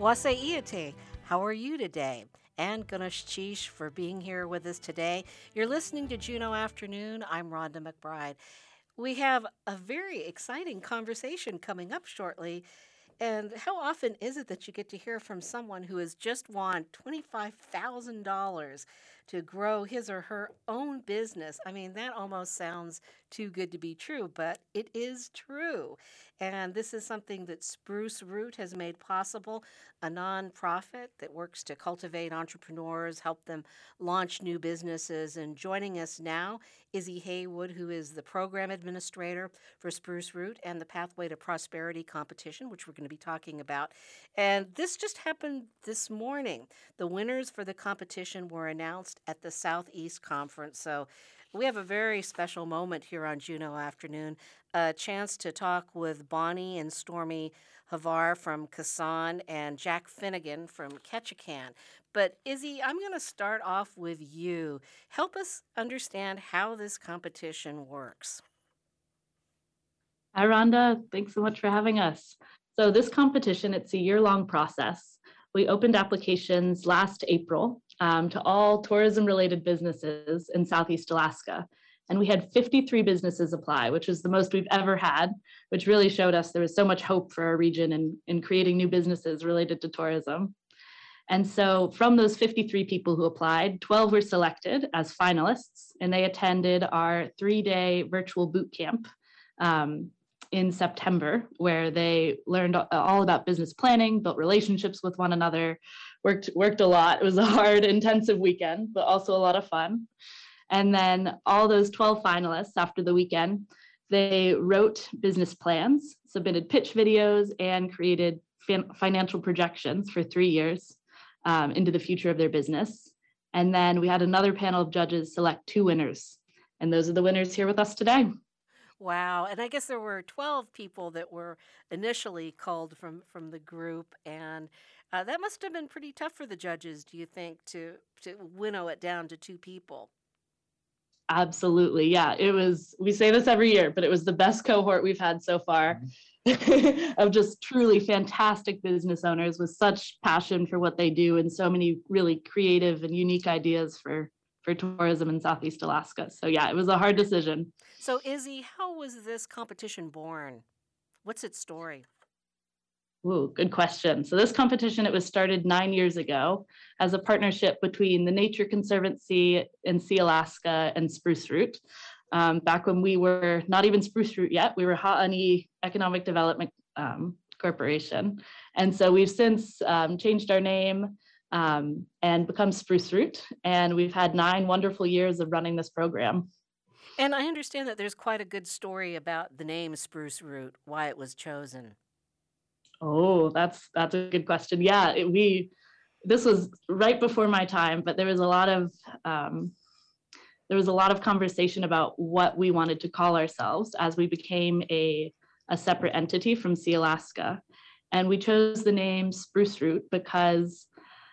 Wase Iate, how are you today? And Ganesh Chish for being here with us today. You're listening to Juno Afternoon. I'm Rhonda McBride. We have a very exciting conversation coming up shortly. And how often is it that you get to hear from someone who has just won $25,000 to grow his or her own business? I mean, that almost sounds too good to be true, but it is true. And this is something that Spruce Root has made possible, a nonprofit that works to cultivate entrepreneurs, help them launch new businesses. And joining us now, Izzy Haywood, who is the program administrator for Spruce Root and the Pathway to Prosperity competition, which we're going to be talking about. And this just happened this morning. The winners for the competition were announced at the Southeast Conference. So we have a very special moment here on Juno Afternoon, a chance to talk with Bonnie and Stormy Havar from Kassan and Jack Finnegan from Ketchikan. But Izzy, I'm going to start off with you. Help us understand how this competition works. Hi, Rhonda. Thanks so much for having us. So this competition, it's a year-long process. We opened applications last April to all tourism-related businesses in Southeast Alaska. And we had 53 businesses apply, which is the most we've ever had, which really showed us there was so much hope for our region in creating new businesses related to tourism. And so from those 53 people who applied, 12 were selected as finalists, and they attended our 3-day virtual boot camp in September, where they learned all about business planning, built relationships with one another, worked a lot. It was a hard, intensive weekend, but also a lot of fun. And then all those 12 finalists after the weekend, they wrote business plans, submitted pitch videos, and created financial projections for 3 years into the future of their business. And then we had another panel of judges select 2 winners. And those are the winners here with us today. Wow. And I guess there were 12 people that were initially called from the group. And that must have been pretty tough for the judges, do you think, to winnow it down to 2 people? Absolutely. Yeah, it was, we say this every year, but it was the best cohort we've had so far of just truly fantastic business owners with such passion for what they do and so many really creative and unique ideas for tourism in Southeast Alaska. So yeah, it was a hard decision. So Izzy, how was this competition born? What's its story? Ooh, good question. So this competition, it was started 9 years ago as a partnership between the Nature Conservancy in Alaska and Spruce Root. Back when we were not even Spruce Root yet, we were Ha'ani Economic Development Corporation. And so we've since changed our name and become Spruce Root. And we've had 9 wonderful years of running this program. And I understand that there's quite a good story about the name Spruce Root, why it was chosen. Oh, that's a good question. Yeah, this was right before my time, but there was a lot of conversation about what we wanted to call ourselves as we became a separate entity from Sea Alaska, and we chose the name Spruce Root because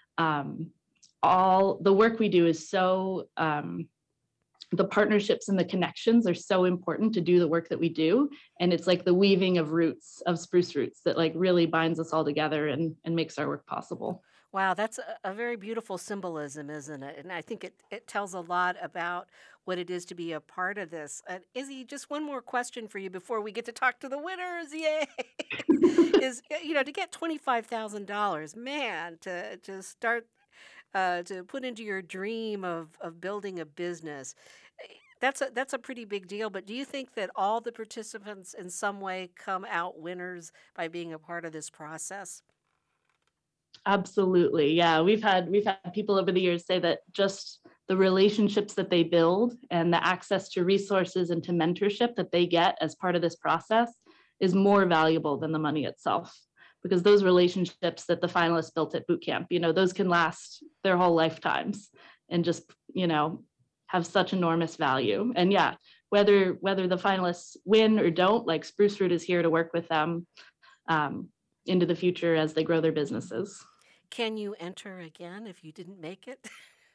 all the work we do is so. The partnerships and the connections are so important to do the work that we do. And it's like the weaving of roots, of spruce roots, that like really binds us all together and makes our work possible. Wow, that's a very beautiful symbolism, isn't it? And I think it tells a lot about what it is to be a part of this. Izzy, just one more question for you before we get to talk to the winners. Yay! Is, to get $25,000, man, to start to put into your dream of building a business. That's a pretty big deal. But do you think that all the participants in some way come out winners by being a part of this process? Absolutely. Yeah. We've had people over the years say that just the relationships that they build and the access to resources and to mentorship that they get as part of this process is more valuable than the money itself. Because those relationships that the finalists built at boot camp, those can last their whole lifetimes and just, have such enormous value. And yeah, whether the finalists win or don't, like Spruce Root is here to work with them into the future as they grow their businesses. Can you enter again if you didn't make it?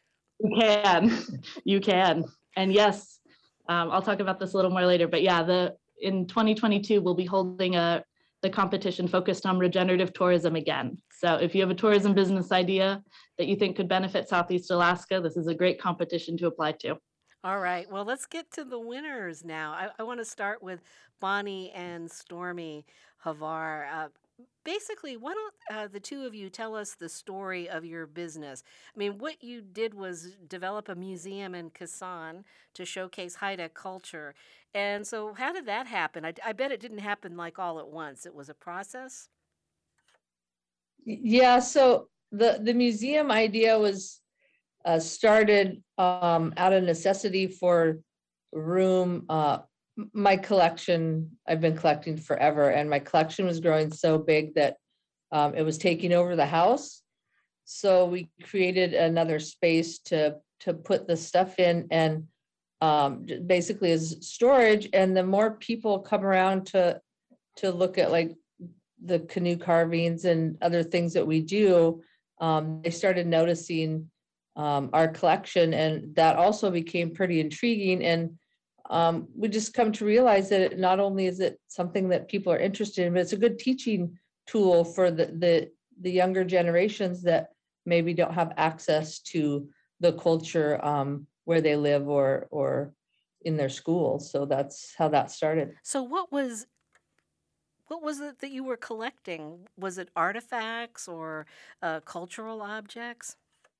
You can. And yes, I'll talk about this a little more later, but yeah, in 2022, we'll be holding a the competition focused on regenerative tourism again. So if you have a tourism business idea that you think could benefit Southeast Alaska, this is a great competition to apply to. All right. Well, let's get to the winners now. I want to start with Bonnie and Stormy Havar. Basically, why don't the two of you tell us the story of your business? I mean, what you did was develop a museum in Kasan to showcase Haida culture. And so, how did that happen? I bet it didn't happen like all at once. It was a process. Yeah, so the museum idea was started out of necessity for room. My collection, I've been collecting forever, and my collection was growing so big that it was taking over the house. So we created another space to put the stuff in, and basically as storage. And the more people come around to look at like the canoe carvings and other things that we do, they started noticing our collection, and that also became pretty intriguing. And we just come to realize that not only is it something that people are interested in, but it's a good teaching tool for the younger generations that maybe don't have access to the culture where they live or in their schools. So that's how that started. So, what was it that you were collecting? Was it artifacts or cultural objects?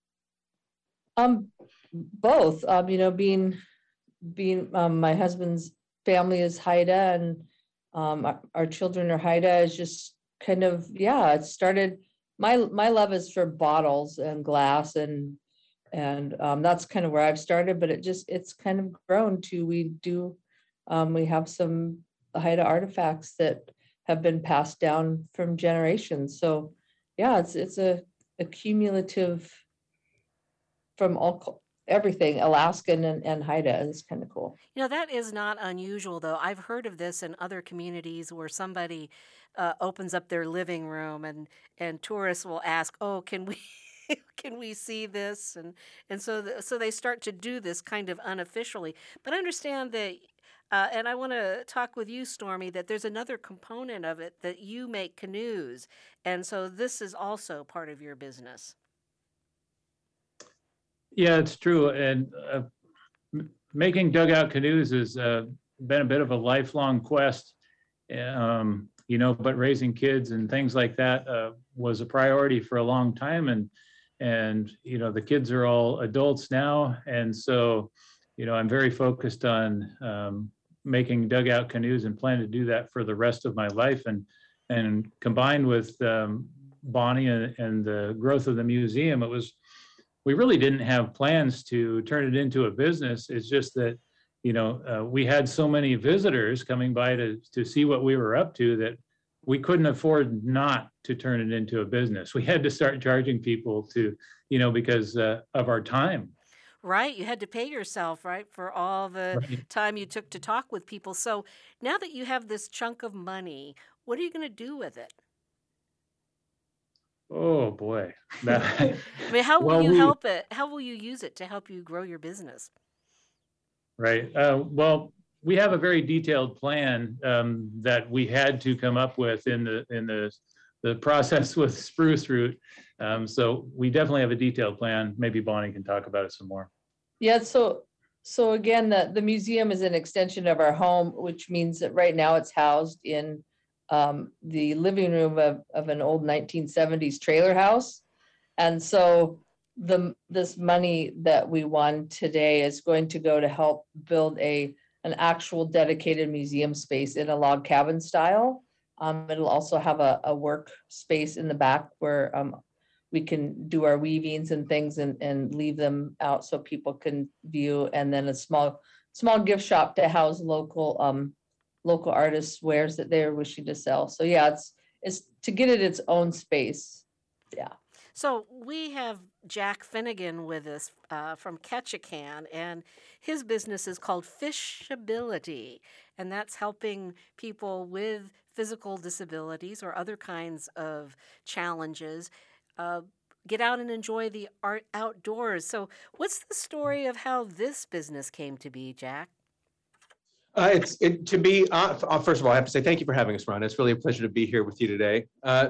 Both. Being my husband's family is Haida, and our children are Haida, is just kind of, yeah, it started. My love is for bottles and glass, and that's kind of where I've started, but it's kind of grown to, we have some Haida artifacts that have been passed down from generations. So yeah, it's a cumulative from everything Alaskan and Haida. Is kind of cool. That is not unusual, though. I've heard of this in other communities where somebody opens up their living room and tourists will ask, "Oh, can we can we see this?" And so they start to do this kind of unofficially. But I understand that, and I want to talk with you, Stormy, that there's another component of it that you make canoes, and so this is also part of your business. Yeah, it's true. And making dugout canoes has been a bit of a lifelong quest, but raising kids and things like that was a priority for a long time. And the kids are all adults now. And so, I'm very focused on making dugout canoes and plan to do that for the rest of my life. And combined with Bonnie and the growth of the museum, we really didn't have plans to turn it into a business. It's just that, we had so many visitors coming by to see what we were up to that we couldn't afford not to turn it into a business. We had to start charging people because of our time. Right. You had to pay yourself, right, for all the time you took to talk with people. So now that you have this chunk of money, what are you going to do with it? Oh boy. I mean, how will you help it? How will you use it to help you grow your business? Right. Well, we have a very detailed plan that we had to come up with in the process with Spruce Root. So we definitely have a detailed plan. Maybe Bonnie can talk about it some more. Yeah. So again, the museum is an extension of our home, which means that right now it's housed in the living room of an old 1970s trailer house. And so this money that we won today is going to go to help build an actual dedicated museum space in a log cabin style. It'll also have a work space in the back where we can do our weavings and things and leave them out so people can view, and then a small gift shop to house local artists' wares that they're wishing to sell. So yeah, it's to get it its own space. Yeah. So we have Jack Finnegan with us from Ketchikan, and his business is called Fishability, and that's helping people with physical disabilities or other kinds of challenges get out and enjoy the art outdoors. So what's the story of how this business came to be, Jack? First of all, I have to say thank you for having us, Ron. It's really a pleasure to be here with you today.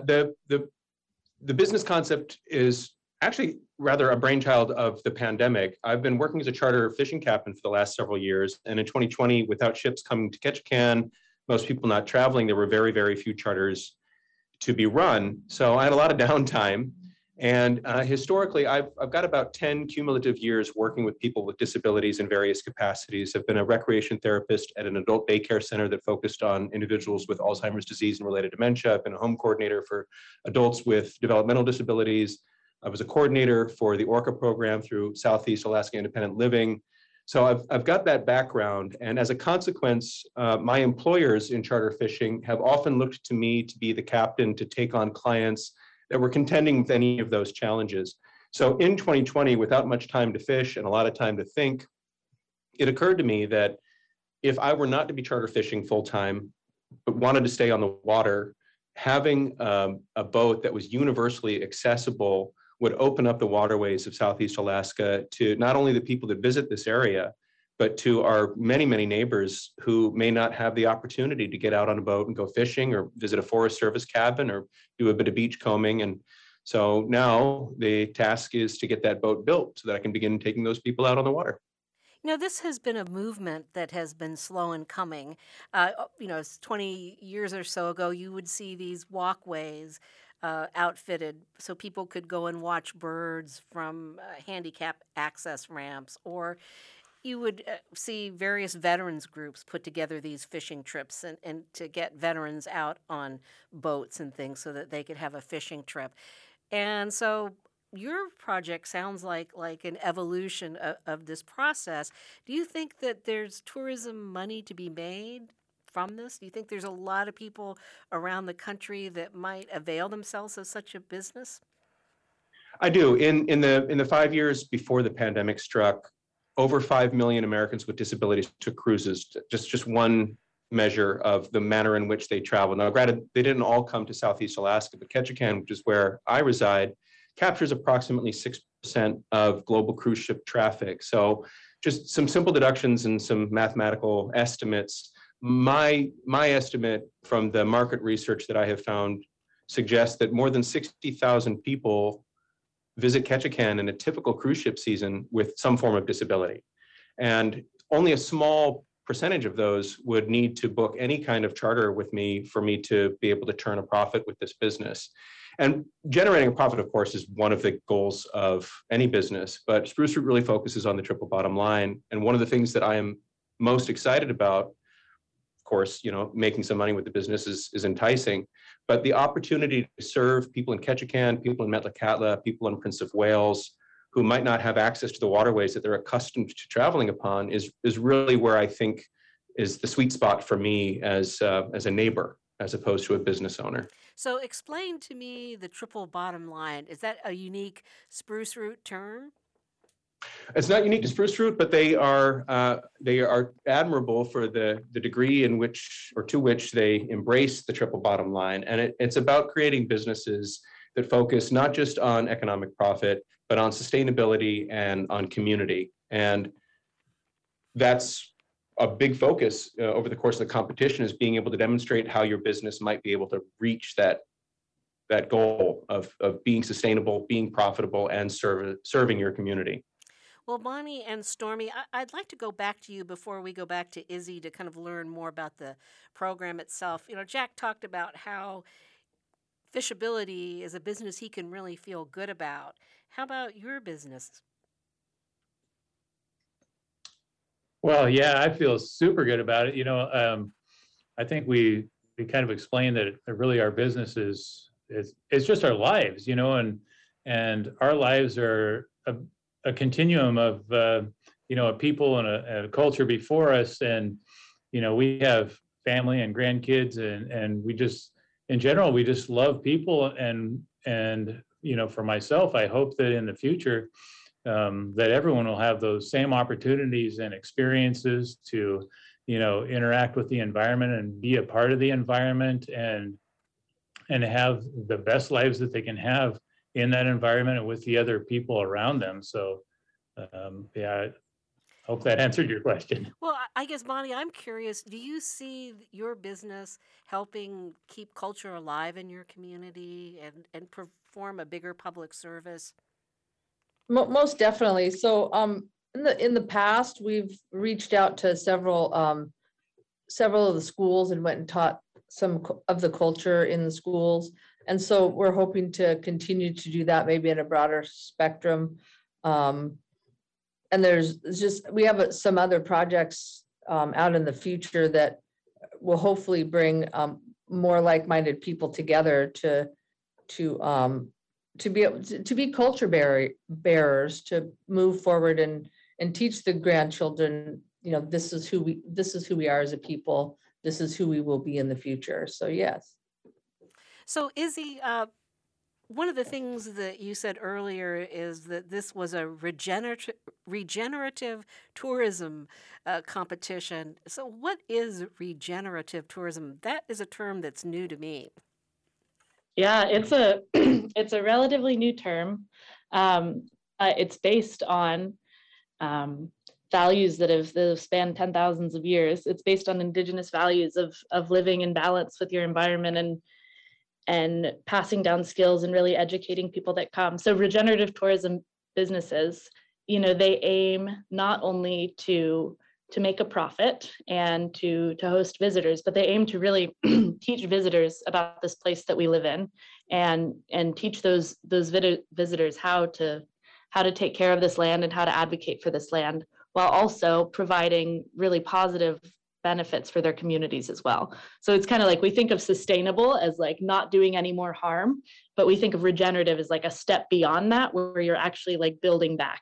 The business concept is actually rather a brainchild of the pandemic. I've been working as a charter fishing captain for the last several years, and in 2020, without ships coming to Ketchikan, most people not traveling, there were very, very few charters to be run. So I had a lot of downtime. And historically, I've got about 10 cumulative years working with people with disabilities in various capacities. I've been a recreation therapist at an adult daycare center that focused on individuals with Alzheimer's disease and related dementia. I've been a home coordinator for adults with developmental disabilities. I was a coordinator for the ORCA program through Southeast Alaska Independent Living. So I've got that background. And as a consequence, my employers in charter fishing have often looked to me to be the captain to take on clients that were contending with any of those challenges. So in 2020, without much time to fish and a lot of time to think, it occurred to me that if I were not to be charter fishing full time, but wanted to stay on the water, having a boat that was universally accessible would open up the waterways of Southeast Alaska to not only the people that visit this area, but to our many, many neighbors who may not have the opportunity to get out on a boat and go fishing or visit a Forest Service cabin or do a bit of beach combing. And so now the task is to get that boat built so that I can begin taking those people out on the water. This has been a movement that has been slow in coming. 20 years or so ago, you would see these walkways outfitted so people could go and watch birds from handicap access ramps, or you would see various veterans groups put together these fishing trips and to get veterans out on boats and things so that they could have a fishing trip. And so your project sounds like an evolution of this process. Do you think that there's tourism money to be made from this? Do you think there's a lot of people around the country that might avail themselves of such a business? I do. In the 5 years before the pandemic struck, over 5 million Americans with disabilities took cruises, just one measure of the manner in which they travel. Now, granted, they didn't all come to Southeast Alaska, but Ketchikan, which is where I reside, captures approximately 6% of global cruise ship traffic. So just some simple deductions and some mathematical estimates. My estimate from the market research that I have found suggests that more than 60,000 people visit Ketchikan in a typical cruise ship season with some form of disability. And only a small percentage of those would need to book any kind of charter with me for me to be able to turn a profit with this business. And generating a profit, of course, is one of the goals of any business, but Spruce Root really focuses on the triple bottom line. And one of the things that I am most excited about, of course, making some money with the business is enticing, but the opportunity to serve people in Ketchikan, people in Metlakatla, people in Prince of Wales, who might not have access to the waterways that they're accustomed to traveling upon is really where I think is the sweet spot for me as a neighbor, as opposed to a business owner. So explain to me the triple bottom line. Is that a unique Spruce Root term? It's not unique to Spruce Root, but they are admirable for the degree in which or to which they embrace the triple bottom line. And it's about creating businesses that focus not just on economic profit, but on sustainability and on community. And that's a big focus over the course of the competition, is being able to demonstrate how your business might be able to reach that goal of being sustainable, being profitable, and serving your community. Well, Bonnie and Stormy, I'd like to go back to you before we go back to Izzy to kind of learn more about the program itself. Jack talked about how Fishability is a business he can really feel good about. How about your business? Well, yeah, I feel super good about it. I think we kind of explained that really our business is it's just our lives, and our lives are a continuum of a people and a culture before us, and we have family and grandkids, and we just in general we just love people, and for myself, I hope that in the future that everyone will have those same opportunities and experiences to interact with the environment and be a part of the environment and have the best lives that they can have in that environment and with the other people around them. So, yeah. Hope that answered your question. Well, I guess, Bonnie, I'm curious, do you see your business helping keep culture alive in your community and perform a bigger public service? Most definitely. So, in the past, we've reached out to several of the schools and went and taught some of the culture in the schools. And so we're hoping to continue to do that, maybe in a broader spectrum. And we have some other projects out in the future that will hopefully bring more like-minded people together to be able to be culture bearers, to move forward and teach the grandchildren, this is who we are as a people. This is who we will be in the future. So yes. So, Izzy, one of the things that you said earlier is that this was a regenerative tourism competition. So, what is regenerative tourism? That is a term that's new to me. Yeah, it's a it's a relatively new term. It's based on values that have spanned 10,000s of years. It's based on indigenous values of living in balance with your environment and passing down skills and really educating people that come. So regenerative tourism businesses, they aim not only to make a profit and to host visitors, but they aim to really teach visitors about this place that we live in and teach those visitors how to take care of this land and how to advocate for this land, while also providing really positive benefits for their communities as well. So it's kind of like, we think of sustainable as like not doing any more harm, but we think of regenerative as like a step beyond that, where you're actually like building back,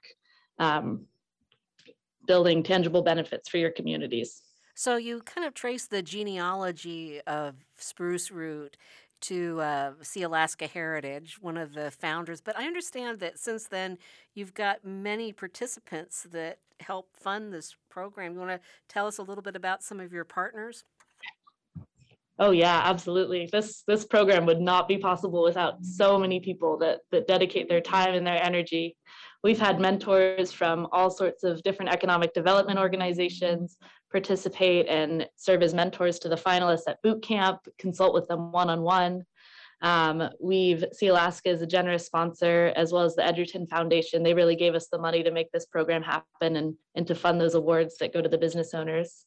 building tangible benefits for your communities. So you kind of trace the genealogy of Spruce Root to Sealaska Heritage, one of the founders. But I understand that since then, you've got many participants that help fund this program. You want to tell us a little bit about some of your partners? Oh yeah, absolutely. This program would not be possible without so many people that dedicate their time and their energy. We've had mentors from all sorts of different economic development organizations participate and serve as mentors to the finalists at boot camp, consult with them one-on-one. Sealaska is a generous sponsor, as well as the Edgerton Foundation. They really gave us the money to make this program happen and to fund those awards that go to the business owners.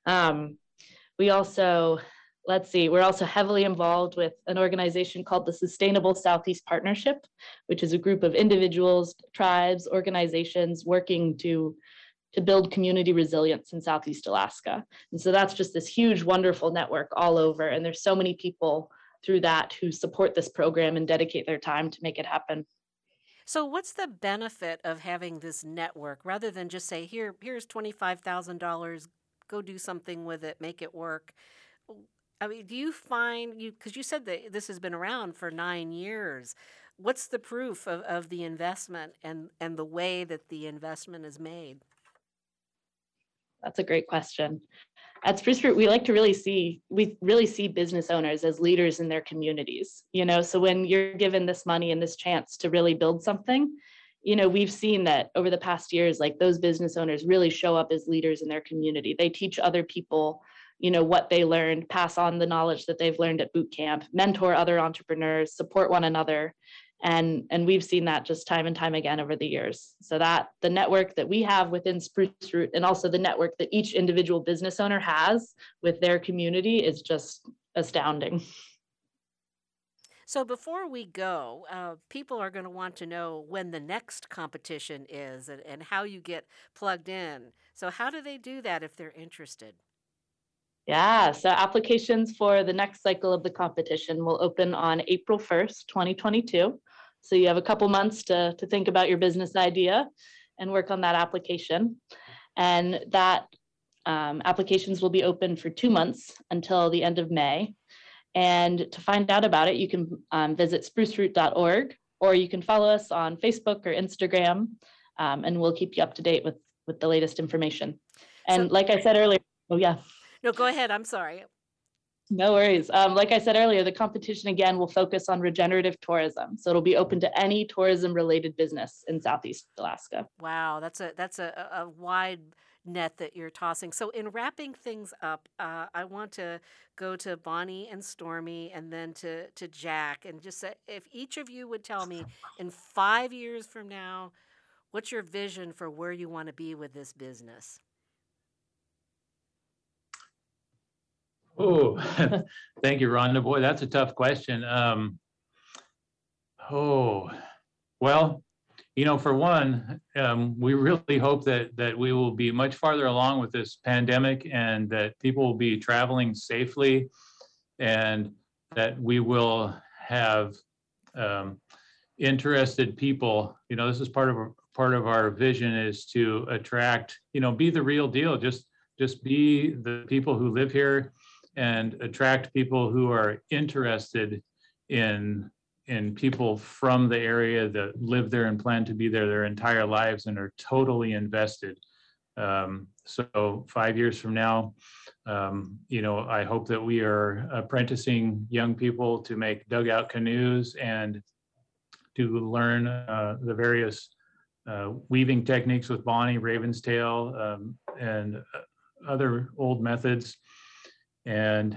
We're also heavily involved with an organization called the Sustainable Southeast Partnership, which is a group of individuals, tribes, organizations working to build community resilience in Southeast Alaska. And so that's just this huge, wonderful network all over. And there's so many people through that who support this program and dedicate their time to make it happen. So what's the benefit of having this network rather than just say, here's $25,000, go do something with it, make it work? I mean, do you find, because you said that this has been around for 9 years, what's the proof of the investment and the way that the investment is made? That's a great question. At Spruce Root, we really see business owners as leaders in their communities. So when you're given this money and this chance to really build something, we've seen that over the past years, like those business owners really show up as leaders in their community. They teach other people, what they learned, pass on the knowledge that they've learned at boot camp, mentor other entrepreneurs, support one another. And we've seen that just time and time again over the years. So that the network that we have within Spruce Root and also the network that each individual business owner has with their community is just astounding. So before we go, people are going to want to know when the next competition is and how you get plugged in. So how do they do that if they're interested? Yeah, so applications for the next cycle of the competition will open on April 1st, 2022. So you have a couple months to think about your business idea and work on that application. And that applications will be open for 2 months until the end of May. And to find out about it, you can visit spruceroot.org, or you can follow us on Facebook or Instagram, and we'll keep you up to date with the latest information. And like I said earlier, oh yeah. No, go ahead. I'm sorry. No worries. Like I said earlier, the competition again will focus on regenerative tourism. So it'll be open to any tourism related business in Southeast Alaska. Wow, that's a wide net that you're tossing. So in wrapping things up, I want to go to Bonnie and Stormy and then to Jack and just say, if each of you would tell me in 5 years from now, what's your vision for where you want to be with this business? Oh, thank you, Rhonda. Boy, that's a tough question. Well, for one, we really hope that we will be much farther along with this pandemic and that people will be traveling safely and that we will have interested people. This is part of our vision is to attract, be the real deal. Just be the people who live here and attract people who are interested in people from the area that live there and plan to be there their entire lives and are totally invested. So 5 years from now, I hope that we are apprenticing young people to make dugout canoes and to learn the various weaving techniques with Bonnie, Raven's Tail, and other old methods. And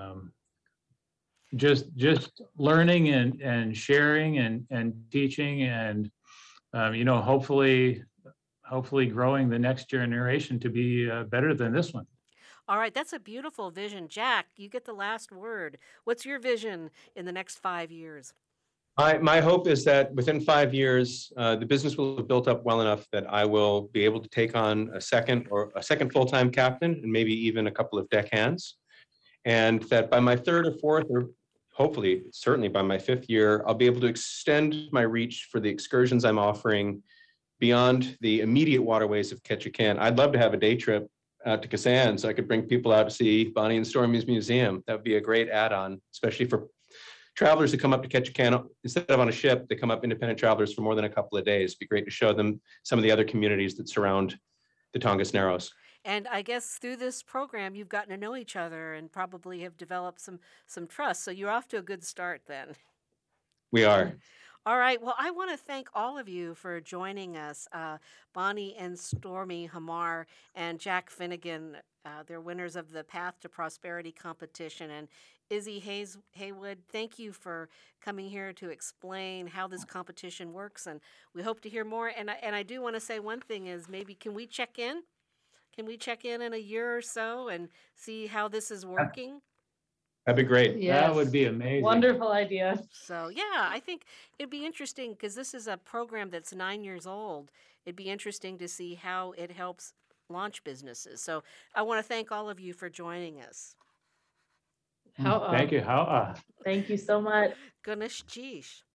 just learning and sharing and teaching and hopefully growing the next generation to be better than this one. All right, that's a beautiful vision. Jack, you get the last word. What's your vision in the next 5 years? My hope is that within 5 years, the business will have built up well enough that I will be able to take on a second full-time captain and maybe even a couple of deckhands. And that by my third or fourth, or hopefully, certainly by my fifth year, I'll be able to extend my reach for the excursions I'm offering beyond the immediate waterways of Ketchikan. I'd love to have a day trip out to Kasan so I could bring people out to see Bonnie and Stormy's museum. That would be a great add-on, especially for travelers who come up to Ketchikan. Instead of on a ship, they come up independent travelers for more than a couple of days. It'd be great to show them some of the other communities that surround the Tongass Narrows. And I guess through this program, you've gotten to know each other and probably have developed some trust. So you're off to a good start then. We are. All right. Well, I want to thank all of you for joining us. Bonnie and Stormy Hamar and Jack Finnegan, they're winners of the Path to Prosperity competition. And Izzy Haywood, thank you for coming here to explain how this competition works. And we hope to hear more. And I do want to say one thing is maybe can we check in? Can we check in a year or so and see how this is working? That'd be great. Yes. That would be amazing. Wonderful idea. So, yeah, I think it'd be interesting because this is a program that's 9 years old. It'd be interesting to see how it helps launch businesses. So I want to thank all of you for joining us. Thank you. Thank you so much. Ganesh Jish.